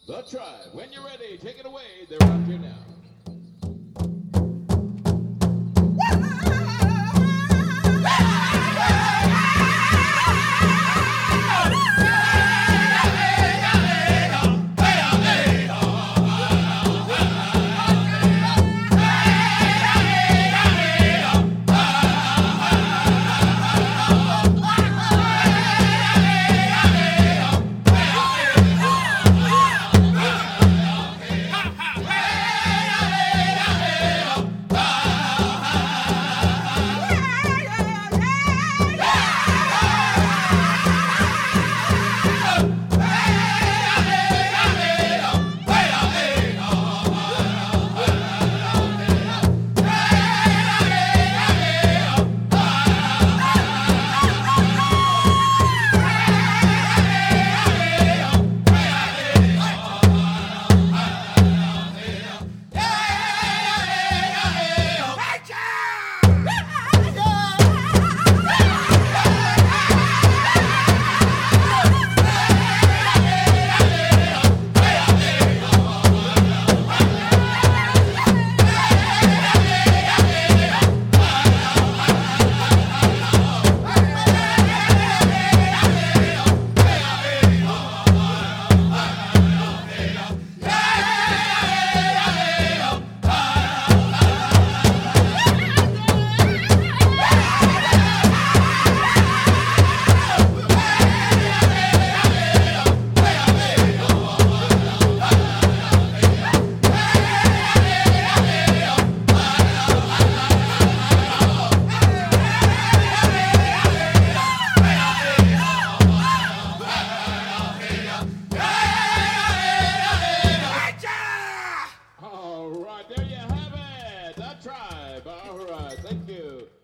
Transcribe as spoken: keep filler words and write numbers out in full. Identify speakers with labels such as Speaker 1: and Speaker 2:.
Speaker 1: The Tribe. When you're ready, take it away. They're out here now. All right, there you have it. The Tribe. All right, thank you.